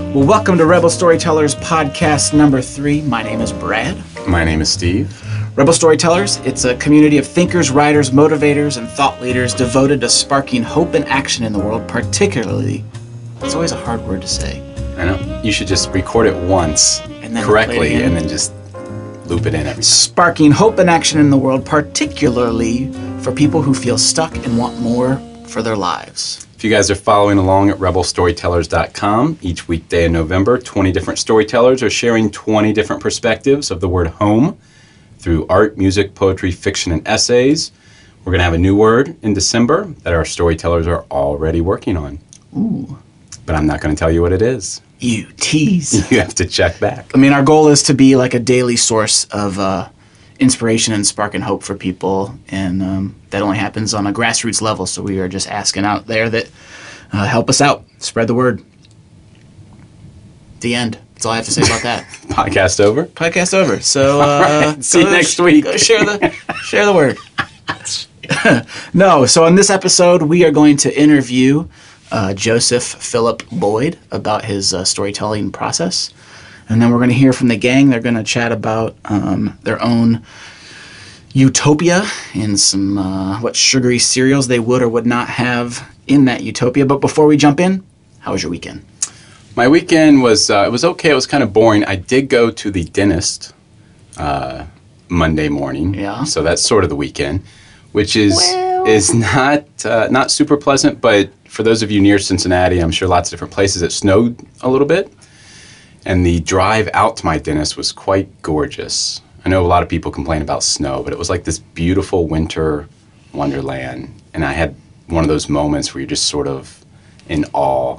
Well, welcome to Rebel Storytellers podcast number 3. My name is Brad. My name is Steve. Rebel Storytellers, it's a community of thinkers, writers, motivators, and thought leaders devoted to sparking hope and action in the world, particularly, it's always a hard word to say. I know. You should just record it once And then correctly play it in. and then just loop it in every time. Sparking hope and action in the world, particularly for people who feel stuck and want more for their lives. If you guys are following along at rebelstorytellers.com, each weekday in November, 20 different storytellers are sharing 20 different perspectives of the word home through art, music, poetry, fiction, and essays. We're going to have a new word in December that our storytellers are already working on. Ooh. But I'm not going to tell you what it is. You tease. You have to check back. I mean, our goal is to be like a daily source of inspiration and sparking hope for people, and that only happens on a grassroots level, so we are just asking out there that help us out, spread the word. The end. That's all I have to say about that. Podcast over? Podcast over. So right. See you next week. Go share the word. No, so in this episode, we are going to interview Joseph Philip Boyd about his storytelling process. And then we're going to hear from the gang. They're going to chat about their own utopia and some what sugary cereals they would or would not have in that utopia. But before we jump in, how was your weekend? My weekend was it was okay. It was kind of boring. I did go to the dentist Monday morning. Yeah. So that's sort of the weekend, which is not super pleasant. But for those of you near Cincinnati, I'm sure lots of different places it snowed a little bit. And the drive out to my dentist was quite gorgeous. I know a lot of people complain about snow, but it was like this beautiful winter wonderland. And I had one of those moments where you're just sort of in awe.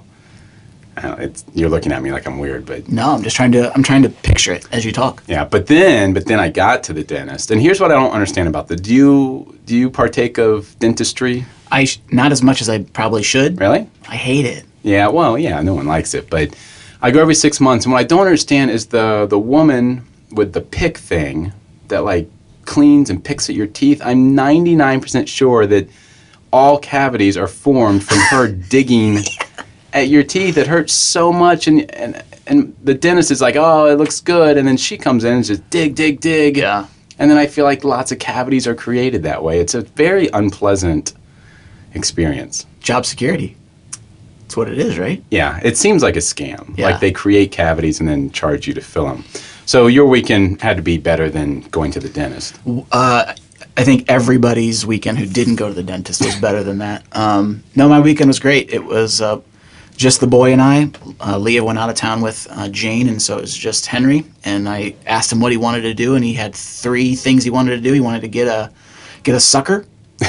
You're looking at me like I'm weird, but No, I'm trying to picture it as you talk. yeah. But then I got to the dentist, and here's what I don't understand about do you partake of dentistry? Not as much as I probably should. Really? I hate it. Yeah. Well, yeah. No one likes it, but I go every 6 months, and what I don't understand is the woman with the pick thing that like cleans and picks at your teeth. I'm 99% sure that all cavities are formed from her digging at your teeth. It hurts so much, and the dentist is like, oh, it looks good, and then she comes in and just dig. Yeah. And then I feel like lots of cavities are created that way. It's a very unpleasant experience. Job security. That's what it is, right? Yeah, it seems like a scam. Yeah. Like they create cavities and then charge you to fill them. So your weekend had to be better than going to the dentist. I think everybody's weekend who didn't go to the dentist was better than that. No, my weekend was great. It was just the boy and I. Leah went out of town with Jane, and so it was just Henry. And I asked him what he wanted to do, and he had 3 things he wanted to do. He wanted to get a sucker.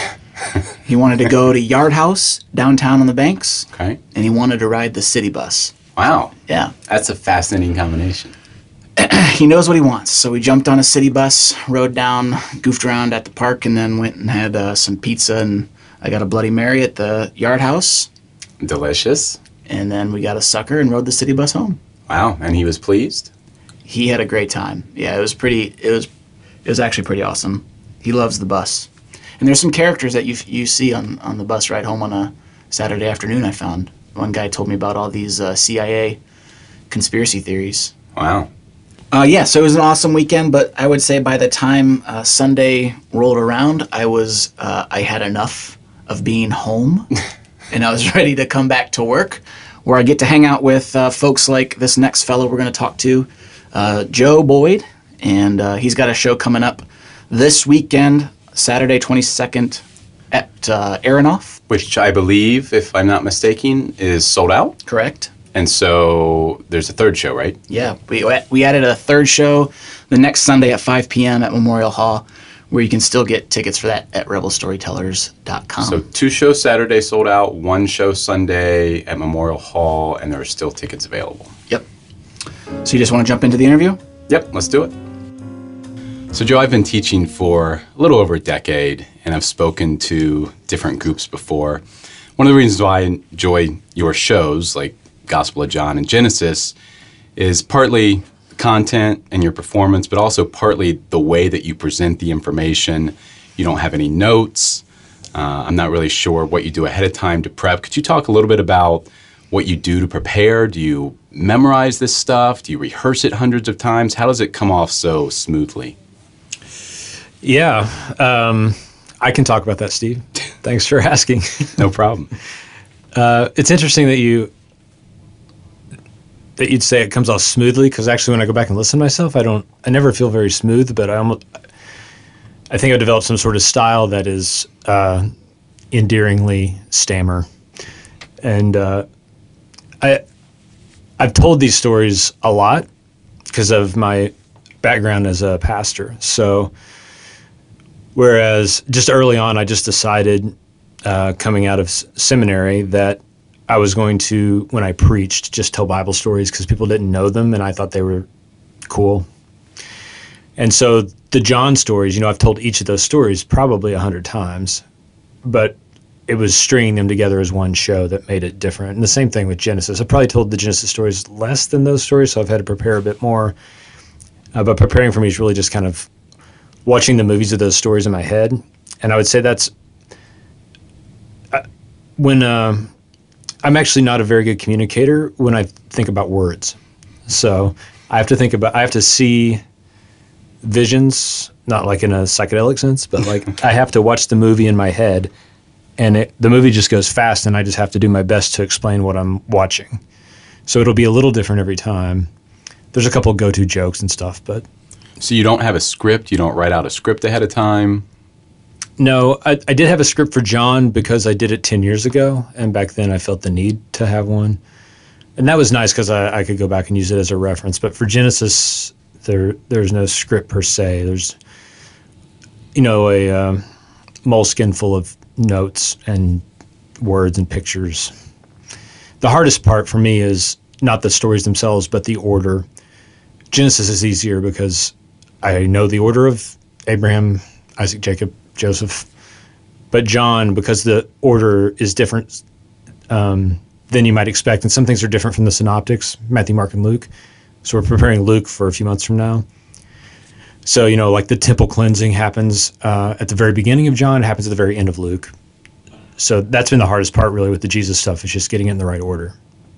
He wanted to go to Yard House downtown on the Banks. Okay. And he wanted to ride the city bus. Wow. Yeah. That's a fascinating combination. He knows what he wants. So we jumped on a city bus, rode down, goofed around at the park, and then went and had some pizza, and I got a Bloody Mary at the Yard House. Delicious. And then we got a sucker and rode the city bus home. Wow. And he was pleased? He had a great time. Yeah, it was actually pretty awesome. He loves the bus. And there's some characters that you see on the bus ride home on a Saturday afternoon, I found. One guy told me about all these CIA conspiracy theories. Wow. Yeah, so it was an awesome weekend, but I would say by the time Sunday rolled around, I had enough of being home, and I was ready to come back to work, where I get to hang out with folks like this next fellow we're going to talk to, Joe Boyd, and he's got a show coming up this weekend, Saturday 22nd at Aronoff. Which I believe, if I'm not mistaken, is sold out. Correct. And so there's a third show, right? Yeah, we added a third show the next Sunday at 5 p.m. at Memorial Hall, where you can still get tickets for that at rebelstorytellers.com. So 2 shows Saturday sold out, 1 show Sunday at Memorial Hall, and there are still tickets available. Yep. So you just want to jump into the interview? Yep, let's do it. So Joe, I've been teaching for a little over a decade, and I've spoken to different groups before. One of the reasons why I enjoy your shows, like Gospel of John and Genesis, is partly the content and your performance, but also partly the way that you present the information. You don't have any notes. I'm not really sure what you do ahead of time to prep. Could you talk a little bit about what you do to prepare? Do you memorize this stuff? Do you rehearse it hundreds of times? How does it come off so smoothly? Yeah, I can talk about that, Steve. Thanks for asking. No problem. It's interesting that you'd say it comes off smoothly, because actually when I go back and listen to myself, I never feel very smooth, but I think I've developed some sort of style that is endearingly stammer. And I've told these stories a lot because of my background as a pastor. So whereas just early on, I just decided coming out of seminary that I was going to, when I preached, just tell Bible stories because people didn't know them and I thought they were cool. And so the John stories, I've told each of those stories probably 100 times, but it was stringing them together as one show that made it different. And the same thing with Genesis. I probably told the Genesis stories less than those stories, so I've had to prepare a bit more. But preparing for me is really just kind of watching the movies of those stories in my head. And I would say that's when I'm actually not a very good communicator when I think about words. So I have to see visions, not like in a psychedelic sense, but like I have to watch the movie in my head, and the movie just goes fast, and I just have to do my best to explain what I'm watching. So it'll be a little different every time. There's a couple of go-to jokes and stuff, but... So you don't have a script? You don't write out a script ahead of time? No, I did have a script for John because I did it 10 years ago, and back then I felt the need to have one. And that was nice because I could go back and use it as a reference. But for Genesis, there's no script per se. There's, a moleskin full of notes and words and pictures. The hardest part for me is not the stories themselves, but the order. Genesis is easier because I know the order of Abraham, Isaac, Jacob, Joseph. But John, because the order is different than you might expect, and some things are different from the synoptics, Matthew, Mark, and Luke. So we're preparing Luke for a few months from now. So, like the temple cleansing happens at the very beginning of John, happens at the very end of Luke. So that's been the hardest part, really, with the Jesus stuff, is just getting it in the right order.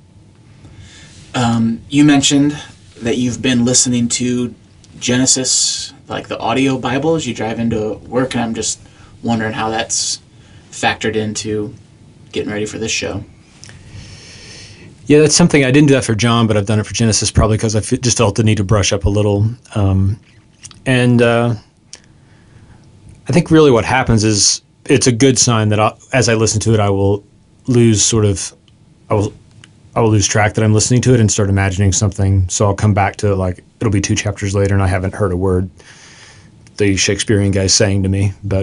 You mentioned that you've been listening to Genesis, like the audio Bible, as you drive into work, and I'm just wondering how that's factored into getting ready for this show. Yeah, that's something I didn't do that for John, but I've done it for Genesis probably because I just felt the need to brush up a little. And I think really what happens is it's a good sign that as I listen to it, I will lose track that I'm listening to it and start imagining something. So I'll come back to it, like it'll be 2 chapters later and I haven't heard a word the Shakespearean guy's saying to me. But,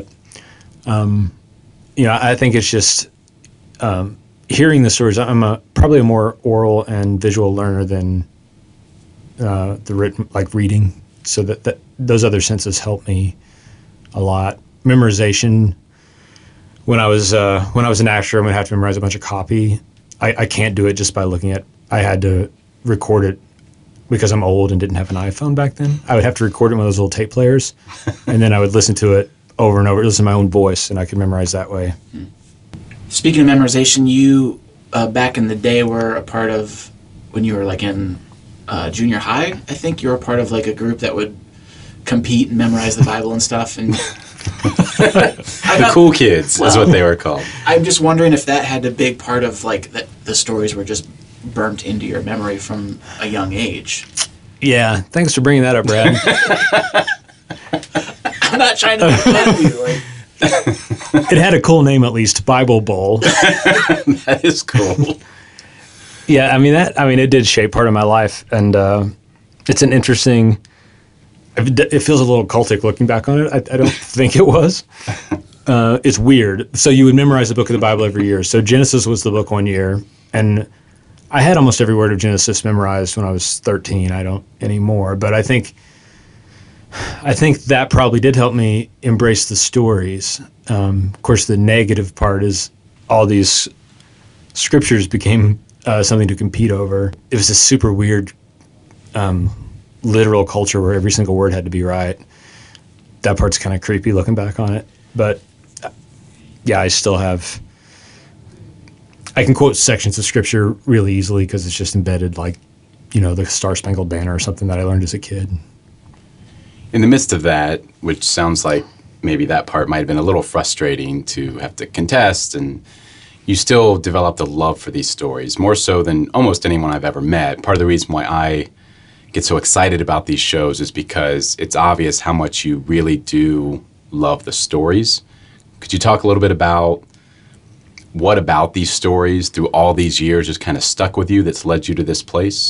I think it's just hearing the stories. I'm probably a more oral and visual learner than the written, like reading. So that those other senses help me a lot. Memorization. When I was an actor, I'm gonna have to memorize a bunch of copy. I can't do it just by looking at. I had to record it because I'm old and didn't have an iPhone back then. I would have to record it on one of those little tape players, and then I would listen to it over and over, listen to my own voice, and I could memorize that way. Speaking of memorization, you back in the day were a part of, when you were like in junior high, I think you were a part of like a group that would compete and memorize the Bible and stuff. And the cool kids is what they were called. I'm just wondering if that had a big part of like that the stories were just burnt into your memory from a young age. Yeah, thanks for bringing that up, Brad. I'm not trying to defend you. Like. It had a cool name, at least, Bible Bowl. That is cool. Yeah, it did shape part of my life, and it's an interesting. It feels a little cultic looking back on it. I don't think it was. It's weird. So you would memorize the book of the Bible every year. So Genesis was the book one year, and I had almost every word of Genesis memorized when I was 13. I don't anymore, but I think that probably did help me embrace the stories. Of course, the negative part is all these scriptures became something to compete over. It was a super weird literal culture where every single word had to be right. That part's kind of creepy looking back on it. But yeah, I I can quote sections of scripture really easily because it's just embedded, like, the Star Spangled Banner or something that I learned as a kid. In the midst of that, which sounds like maybe that part might have been a little frustrating to have to contest, and you still developed a love for these stories, more so than almost anyone I've ever met. Part of the reason why I get so excited about these shows is because it's obvious how much you really do love the stories. Could you talk a little bit about what about these stories through all these years just kind of stuck with you that's led you to this place?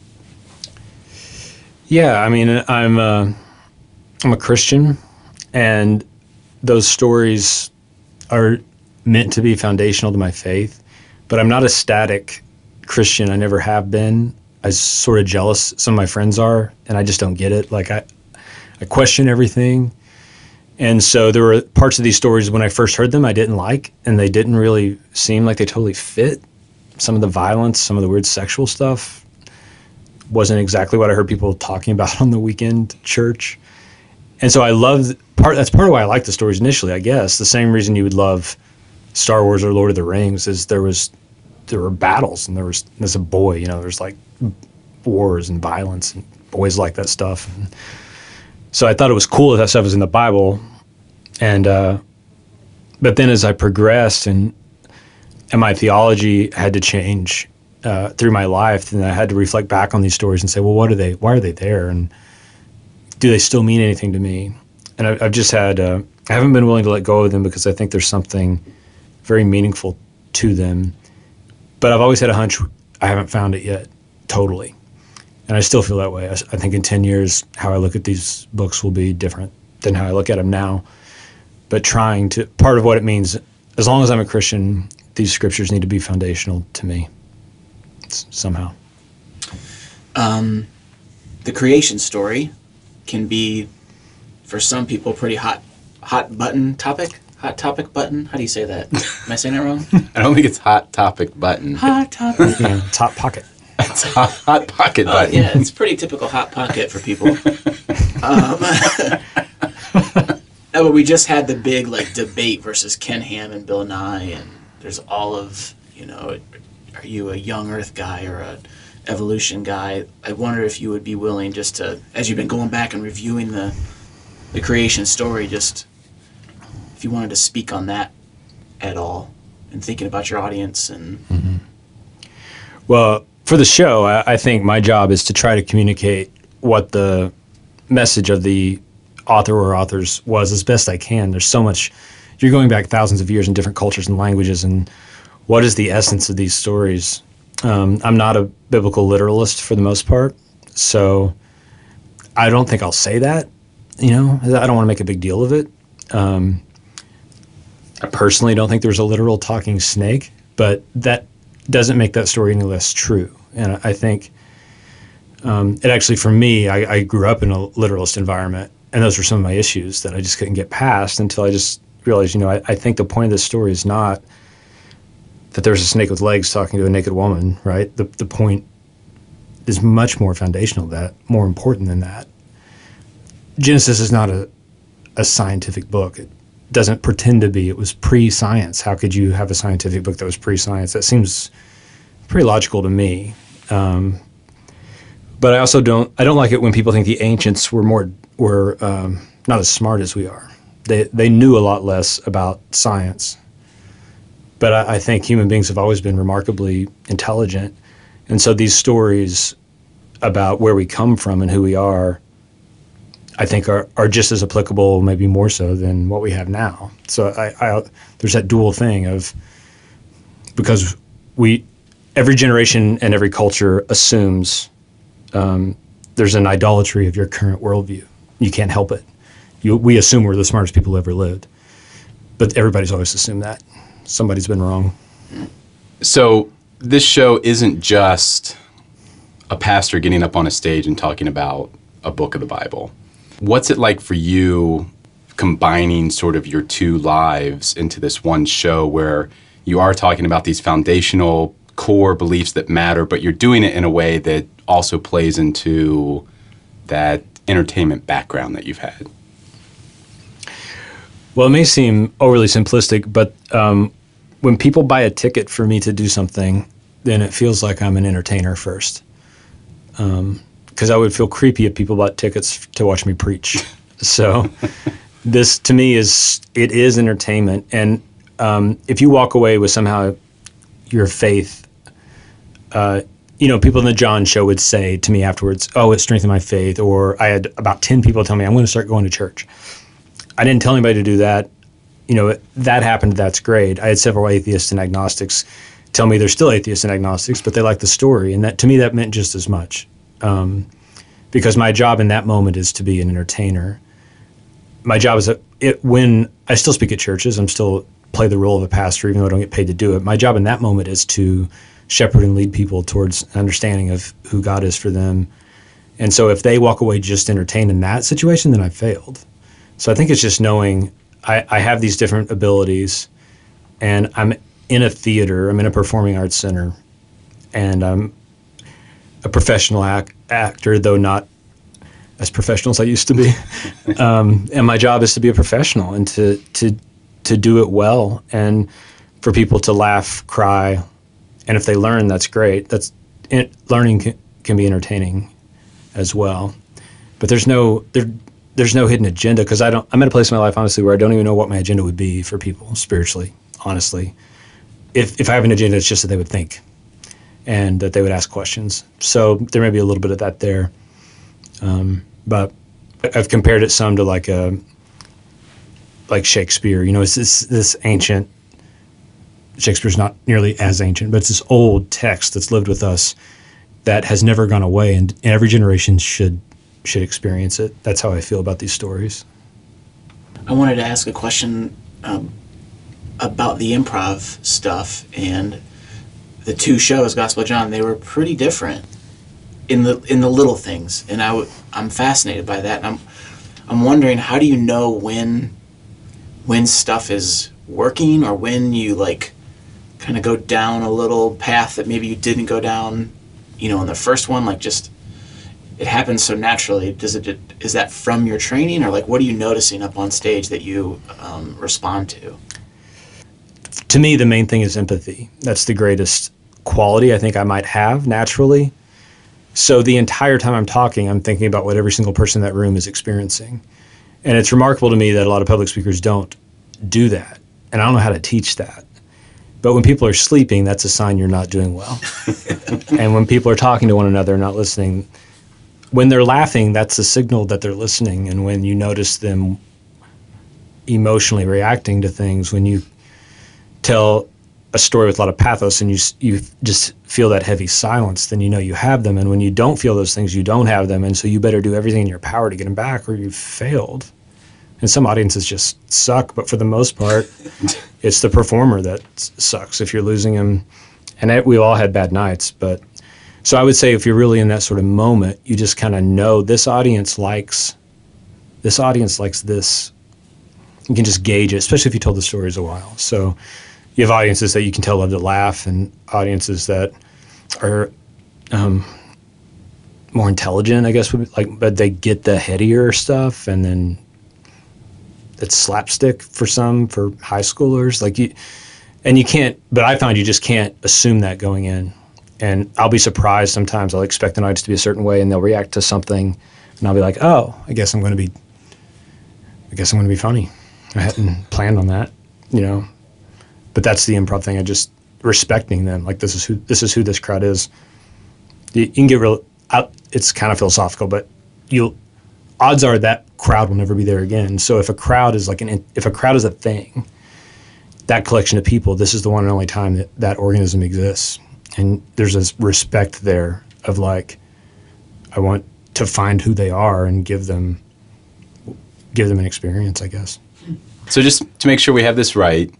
Yeah, I mean, I'm a Christian, and those stories are meant to be foundational to my faith, but I'm not a static Christian. I never have been. I'm sort of jealous. Some of my friends are, and I just don't get it. Like, I question everything. And so there were parts of these stories when I first heard them I didn't like, and they didn't really seem like they totally fit. Some of the violence, some of the weird sexual stuff wasn't exactly what I heard people talking about on the weekend church. And so I loved that's part of why I liked the stories initially, I guess. The same reason you would love Star Wars or Lord of the Rings is there were battles, and there's a boy, there's like wars and violence, and boys like that stuff. And so I thought it was cool that stuff was in the Bible. And but then as I progressed and my theology had to change through my life, then I had to reflect back on these stories and say, well, why are they there? And do they still mean anything to me? And I've just had, I haven't been willing to let go of them because I think there's something very meaningful to them. But I've always had a hunch I haven't found it yet, totally. And I still feel that way. I think in 10 years, how I look at these books will be different than how I look at them now. But part of what it means, as long as I'm a Christian, these scriptures need to be foundational to me somehow. The creation story can be, for some people, pretty hot button topic. Hot topic button? How do you say that? Am I saying that wrong? I don't think it's hot topic button. Hot topic. Yeah, it's hot pocket. It's hot pocket button. Yeah, it's pretty typical hot pocket for people. But we just had the big debate versus Ken Ham and Bill Nye, and there's all of, are you a young Earth guy or a evolution guy? I wonder if you would be willing just to, as you've been going back and reviewing the creation story, just if you wanted to speak on that at all and thinking about your audience and. Mm-hmm. Well, for the show, I think my job is to try to communicate what the message of the author or authors was as best I can. There's so much, you're going back thousands of years in different cultures and languages, and what is the essence of these stories? I'm not a biblical literalist for the most part, so I don't think I'll say that, I don't want to make a big deal of it. I personally don't think there's a literal talking snake, but that doesn't make that story any less true. And I think it actually, for me, I grew up in a literalist environment, and those were some of my issues that I just couldn't get past until I just realized, I think the point of this story is not that there's a snake with legs talking to a naked woman, right? The point is much more foundational than that, more important than that. Genesis is not a scientific book. It doesn't pretend to be. It was pre-science. How could you have a scientific book that was pre-science? That seems pretty logical to me. But I also don't like it when people think the ancients were not as smart as we are. They knew a lot less about science. But I think human beings have always been remarkably intelligent. And so these stories about where we come from and who we are, I think are just as applicable, maybe more so, than what we have now. So there's that dual thing of, because every generation and every culture assumes there's an idolatry of your current worldview. You can't help it. We assume we're the smartest people who ever lived. But everybody's always assumed that. Somebody's been wrong. So this show isn't just a pastor getting up on a stage and talking about a book of the Bible. What's it like for you combining sort of your two lives into this one show where you are talking about these foundational core beliefs that matter, but you're doing it in a way that also plays into that entertainment background that you've had? Well, it may seem overly simplistic, but when people buy a ticket for me to do something, then it feels like I'm an entertainer first. Because I would feel creepy if people bought tickets to watch me preach. So this, to me, is entertainment. And if you walk away with somehow your faith, people in the John show would say to me afterwards, oh, it strengthened my faith. Or I had about 10 people tell me, I'm going to start going to church. I didn't tell anybody to do that. That happened, that's great. I had several atheists and agnostics tell me they're still atheists and agnostics, but they like the story. And that, to me, that meant just as much. Because my job in that moment is to be an entertainer. My job is when I still speak at churches, I'm still play the role of a pastor, even though I don't get paid to do it. My job in that moment is to shepherd and lead people towards an understanding of who God is for them. And so if they walk away just entertained in that situation, then I failed. So I think it's just knowing I have these different abilities, and I'm in a theater, I'm in a performing arts center, and I'm a professional actor, though not as professional as I used to be. And my job is to be a professional and to do it well, and for people to laugh, cry, and if they learn, that's great. Learning can be entertaining as well. But there's no hidden agenda, because I'm at a place in my life, honestly, where I don't even know what my agenda would be for people spiritually, honestly. If I have an agenda, it's just that they would think and that they would ask questions. So there may be a little bit of that there. But I've compared it some to like Shakespeare. It's this ancient, Shakespeare's not nearly as ancient, but it's this old text that's lived with us that has never gone away, and every generation should experience it. That's how I feel about these stories. I wanted to ask a question about the improv stuff, and the two shows, Gospel of John, they were pretty different in the little things, and I'm fascinated by that. And I'm wondering, how do you know when stuff is working, or when you kind of go down a little path that maybe you didn't go down, in the first one, just it happens so naturally. Is that from your training, or what are you noticing up on stage that you respond to? To me, the main thing is empathy. That's the greatest quality I think I might have naturally. So the entire time I'm talking, I'm thinking about what every single person in that room is experiencing. And it's remarkable to me that a lot of public speakers don't do that. And I don't know how to teach that. But when people are sleeping, that's a sign you're not doing well. And when people are talking to one another and not listening, when they're laughing, that's a signal that they're listening. And when you notice them emotionally reacting to things, when you tell a story with a lot of pathos and you just feel that heavy silence, then you have them. And when you don't feel those things, you don't have them. And so you better do everything in your power to get them back, or you've failed. And some audiences just suck, but for the most part, it's the performer that sucks if you're losing them. And we've all had bad nights, but so I would say if you're really in that sort of moment, you just kind of know this audience likes this. You can just gauge it, especially if you told the stories a while. So you have audiences that you can tell love to laugh, and audiences that are more intelligent, I guess, but they get the headier stuff, and then it's slapstick for some, for high schoolers. You can't, but I found you just can't assume that going in. And I'll be surprised sometimes. I'll expect an audience to be a certain way, and they'll react to something, and I'll be like, oh, I guess I'm going to be funny. I hadn't planned on that, But that's the improv thing. I just respecting them. This is who this crowd is. You can get real. It's kind of philosophical, but odds are that crowd will never be there again. So if a crowd is if a crowd is a thing, that collection of people, this is the one and only time that organism exists. And there's this respect there of I want to find who they are and give them an experience, I guess. So just to make sure we have this right,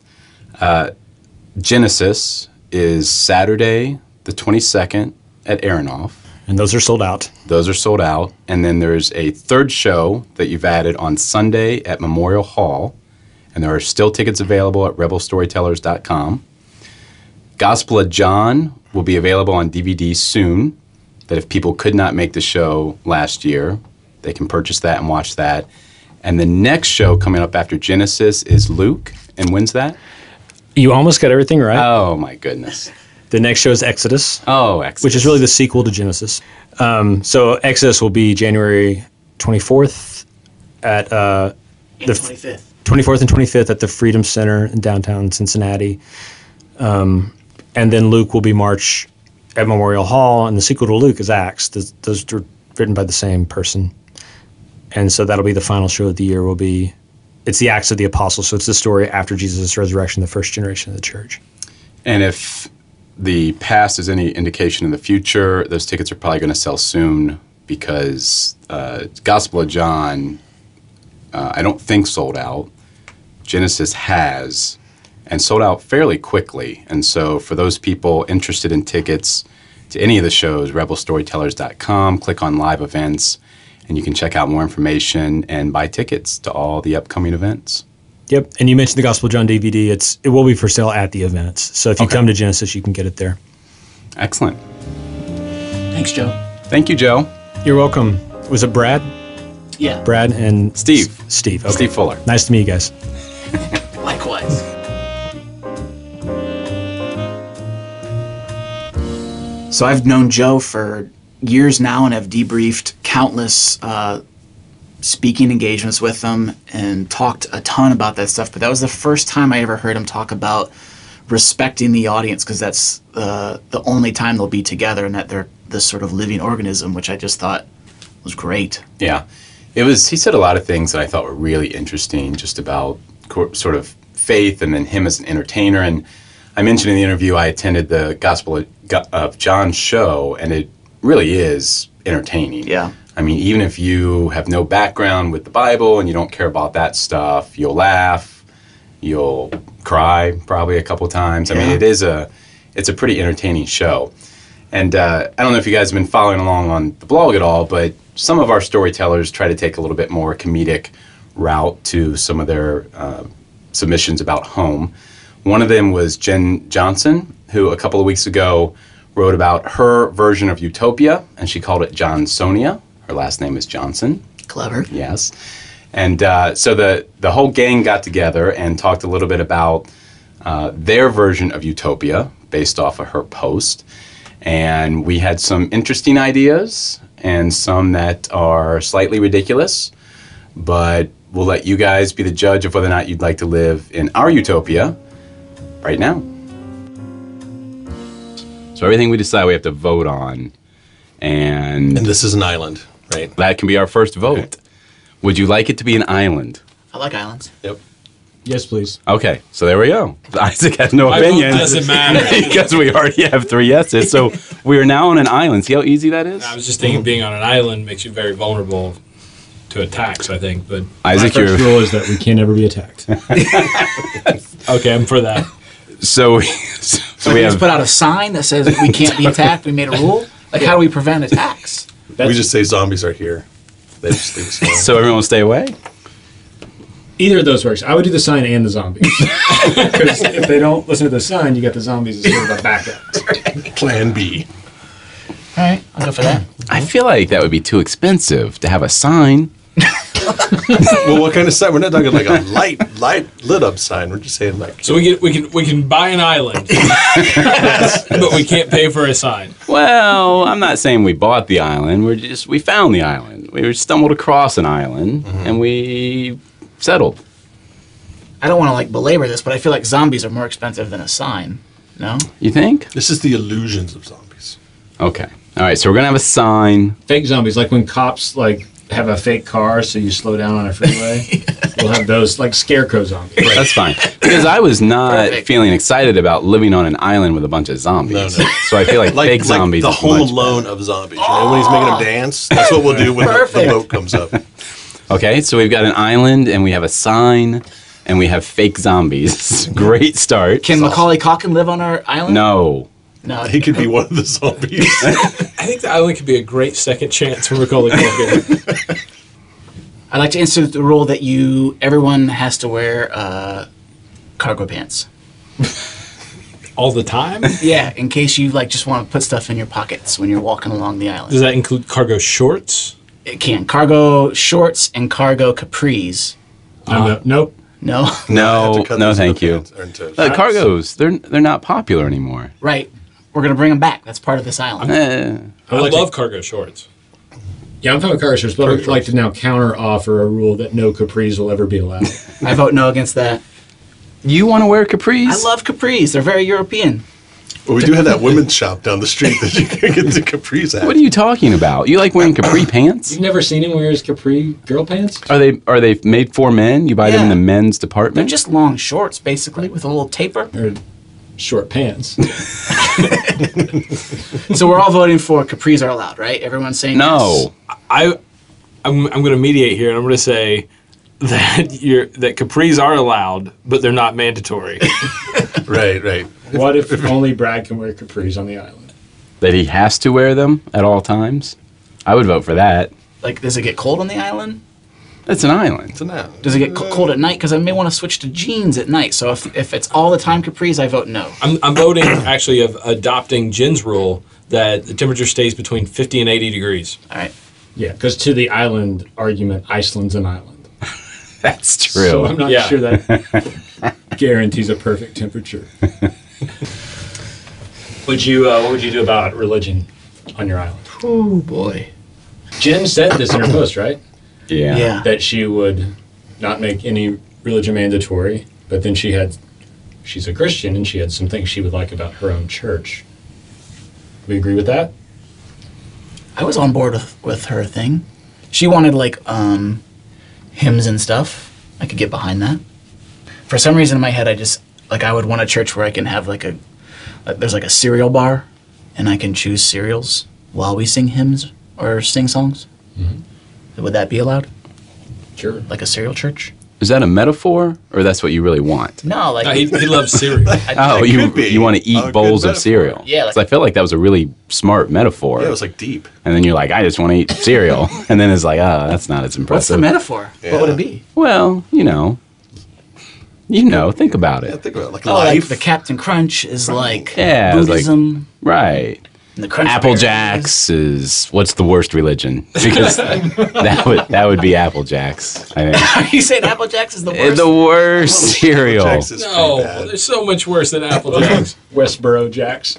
Genesis is Saturday the 22nd at Aronoff. And those are sold out. Those are sold out. And then there's a third show that you've added on Sunday at Memorial Hall. And there are still tickets available at rebelstorytellers.com. Gospel of John will be available on DVD soon, that if people could not make the show last year, they can purchase that and watch that. And the next show coming up after Genesis is Luke. And when's that? You almost got everything right. Oh, my goodness. The next show is Exodus, Oh, Exodus. which is really the sequel to Genesis. So Exodus will be January 24th at the 25th. 24th and 25th at the Freedom Center in downtown Cincinnati. And then Luke will be March at Memorial Hall, and the sequel to Luke is Acts. Those are written by the same person. And so that'll be the final show of the year. It's the Acts of the Apostles, so it's the story after Jesus' resurrection, the first generation of the church. And if the past is any indication in the future, those tickets are probably going to sell soon because Gospel of John, I don't think sold out. Genesis has, and sold out fairly quickly. And so for those people interested in tickets to any of the shows, rebelstorytellers.com, click on live events, and you can check out more information and buy tickets to all the upcoming events. Yep, and you mentioned the Gospel of John DVD. It will be for sale at the events. So if you come to Genesis, you can get it there. Excellent. Thanks, Joe. Thank you, Joe. You're welcome. Was it Brad? Yeah. Brad and Steve. Steve. Okay. Steve Fuller. Nice to meet you guys. Likewise. So I've known Joe for years now and have debriefed countless speaking engagements with him and talked a ton about that stuff. But that was the first time I ever heard him talk about respecting the audience, because that's the only time they'll be together and that they're this sort of living organism, which I just thought was great. Yeah. He said a lot of things that I thought were really interesting just about sort of faith and then him as an entertainer. And I mentioned in the interview I attended the Gospel of John show, and it really is entertaining. Yeah. I mean, even if you have no background with the Bible and you don't care about that stuff, you'll laugh, you'll cry probably a couple times. I mean, it's a pretty entertaining show. And I don't know if you guys have been following along on the blog at all, but some of our storytellers try to take a little bit more comedic route to some of their submissions about home. One of them was Jen Johnson, who a couple of weeks ago wrote about her version of Utopia, and she called it Johnsonia. Her last name is Johnson. Clever. Yes. And so the whole gang got together and talked a little bit about their version of Utopia based off of her post. And we had some interesting ideas and some that are slightly ridiculous, but we'll let you guys be the judge of whether or not you'd like to live in our Utopia right now. So everything we decide we have to vote on, and this is an island, right? that can be our first vote. Okay. Would you like it to be an island? I like islands. Yep. Yes, please. Okay, so there we go. Isaac has no opinion. Doesn't matter. because we already have 3 yeses. So we are now on an island. See how easy that is? I was just thinking being on an island makes you very vulnerable to attacks, I think. But Isaac, My you're... first rule is that we can never be attacked. okay, I'm for that. So we We just have... put out a sign that says we can't be attacked. We made a rule. Like, how do we prevent attacks? We just say zombies are here. They just leave us alone. So everyone will stay away? Either of those works. I would do the sign and the zombies. Because if they don't listen to the sign, you got the zombies as sort of a backup. Plan B. All right, I'll go for that. I feel like that would be too expensive to have a sign. Well, what kind of sign? We're not talking like a light lit up sign. We're just saying like. So we can buy an island, but we can't pay for a sign. Well, I'm not saying we bought the island. We found the island. We stumbled across an island, and we settled. I don't want to like belabor this, but I feel like zombies are more expensive than a sign. No? You think? This is the illusions of zombies. Okay. All right, so we're going to have a sign. Fake zombies, like when cops like have a fake car so you slow down on a freeway. We'll have those like scarecrow zombies. That's fine. Because I was not Perfect. feeling excited about living on an island with a bunch of zombies. No. So I feel like fake zombies the is Home much Alone of zombies. You know, when he's making them dance, that's what we'll do when the Perfect. boat comes up. Okay, so we've got an island, and we have a sign, and we have fake zombies. Great start. Can Macaulay Culkin live on our island? No. No. He could be one of the zombies. I think the island could be a great second chance for Macaulay Culkin. I'd like to institute the rule that everyone has to wear cargo pants. All the time? Yeah, in case you like just want to put stuff in your pockets when you're walking along the island. Does that include cargo shorts? It can. Cargo shorts and cargo capris. Nope. No. No, Have to cut no, those thank you. underpants or into- Cargos, they're not popular anymore. Right. We're going to bring them back. That's part of this island. I love cargo shorts. Yeah, I'm fine with cargo shorts, but I'd like to now counter offer a rule that no capris will ever be allowed. I vote no against that. You want to wear capris? I love capris. They're very European. Well, we do have that women's shop down the street that you can get the capris at. What are you talking about? You like wearing capri pants? You've never seen him wear his capri girl pants? Are they made for men? You buy them in Yeah. the men's They're department? just long shorts, basically, with a little taper. Or short pants? So we're all voting for capris are allowed, right? Everyone's saying no. I'm going to mediate here, and I'm going to say that capris are allowed, but they're not mandatory. Right. What if only Brad can wear capris on the island? That he has to wear them at all times? I would vote for that. Yes. Like, does it get cold on the island? It's an island. It's a no. Does it get cold at night? Because I may want to switch to jeans at night. So if it's all the time capris, I vote no. I'm voting, actually, of adopting Jen's rule that the temperature stays between 50 and 80 degrees. All right. Yeah, because to the island argument, Iceland's an island. That's true. So I'm not Yeah. sure that guarantees a perfect temperature. What would you do about religion on your island? Oh, boy. Jen said this in her post, right? yeah. Yeah. That she would not make any religion mandatory, but then she's a Christian and she had some things she would like about her own church. We agree with that? I was on board with her thing. She wanted, like, hymns and stuff. I could get behind that. For some reason in my head, I would want a church where I can have, there's like a cereal bar, and I can choose cereals while we sing hymns or sing songs. Mm-hmm. Would that be allowed? Sure. Like a cereal church? Is that a metaphor, or that's what you really want? No, like... No, he loves cereal. Oh, It could be you want to eat a good bowls of metaphor. cereal? Yeah, like- 'Cause I feel like that was a really smart metaphor. Yeah, it was like deep. And then you're like, I just want to eat cereal, and then it's like, that's not as impressive. What's the metaphor? Yeah. What would it be? Well, think about Yeah, it. think about it. Like Oh, like life. the Captain Crunch is like Yeah, it's like- Buddhism. Right. And the Crunch Apple Berries. Jacks is what's the worst religion? Because that would be Apple Jacks. I think. Are you saying Apple Jacks is the worst? The worst cereal. Jax is pretty No, bad. there's so much worse than Apple Jacks. Westboro Jacks.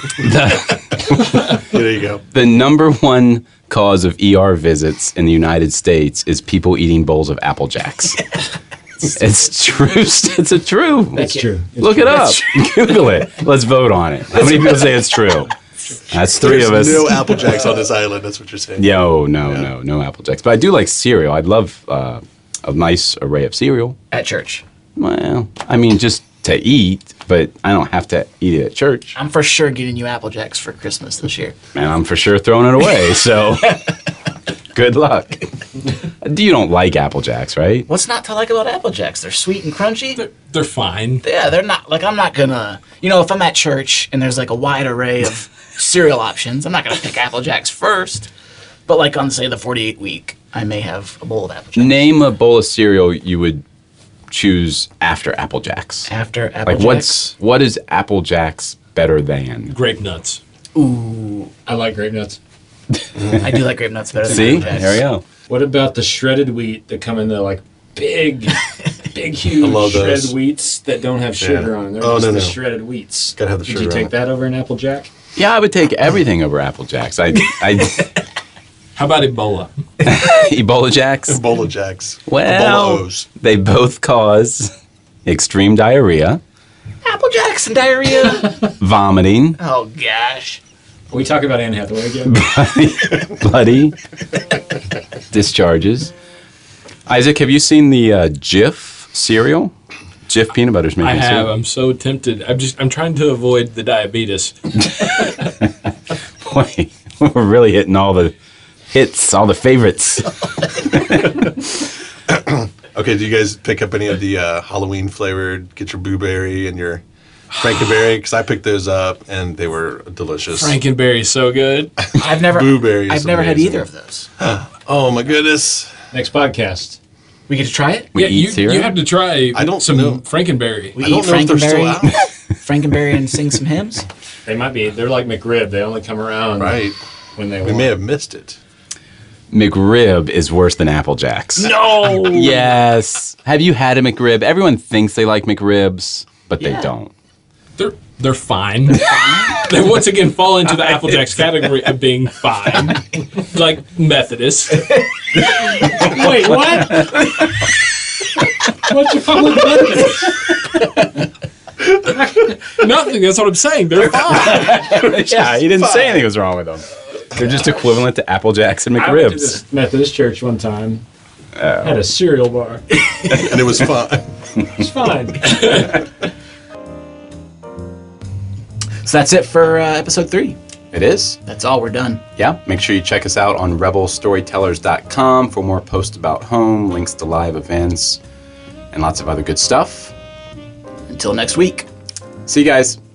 There you go. The number one cause of ER visits in the United States is people eating bowls of Apple Jacks. It's true. It's a true. That's true. Look it up. Google it. Let's vote on it. How many people say it's true? That's three of us. There's no Apple Jacks on this island. That's what you're saying. No Apple Jacks. But I do like cereal. I'd love a nice array of cereal. At church. Well, I mean, just to eat, but I don't have to eat it at church. I'm for sure getting you Apple Jacks for Christmas this year. And I'm for sure throwing it away. So good luck. You don't like Apple Jacks, right? What's not to like about Apple Jacks? They're sweet and crunchy. They're fine. Yeah, they're not, like, I'm not gonna, if I'm at church and there's like a wide array of cereal options, I'm not gonna pick Apple Jacks first. But like on, say, the 48 week, I may have a bowl of Apple Jacks. Name a bowl of cereal you would choose after Apple Jacks. After Apple Like Jacks. what is Apple Jacks better than? Grape nuts. I like grape nuts. I do like grape nuts better than See? Apple Jacks. There we go. What about the shredded wheat that come in the like big, huge love those. shredded wheats that don't have sugar on them? They're Oh, just no, the no. shredded wheats. Gotta have the Would sugar you on take it. that over an Apple Jack? Yeah, I would take everything over Apple Jacks. I How about Ebola? Ebola Jacks. Ebola Jacks. Well, Ebola O's. they both cause extreme diarrhea, Apple Jacks and diarrhea. vomiting, Oh gosh. We talk about Anne Hathaway again. bloody discharges. Isaac, have you seen the Jif cereal? Jif peanut butter's making I have. cereal. I'm so tempted. I'm trying to avoid the diabetes. Boy, we're really hitting all the hits, all the favorites. Okay, do you guys pick up any of the Halloween flavored, get your blueberry and your Frankenberry? Because I picked those up and they were delicious. Frankenberry's so good. I've never Blueberry is I've never had amazing. either of those. Oh my goodness. Next podcast. We get to try it? We yeah, eat cereal? you have to try I don't some know. Frankenberry. We I don't eat know if they're still Frankenberry. out. Frankenberry and sing some hymns? They might be. They're like McRib. They only come around Right. when they We want. may have missed it. McRib is worse than Apple Jacks. No. Yes. Have you had a McRib? Everyone thinks they like McRibs, but they don't. They're fine. They once again fall into the Apple Jacks category of being fine, like Methodist. Wait, what? What's wrong with Methodist? Nothing. That's what I'm saying. They're fine. Yeah, he didn't say anything was wrong with them. They're just equivalent to Apple Jacks and I went to McRibs. this Methodist church one time. Had a cereal bar. And it was fun. It's fine. So that's it for episode 3. It is. That's all. We're done. Yeah. Make sure you check us out on rebelstorytellers.com for more posts about home, links to live events, and lots of other good stuff. Until next week. See you guys.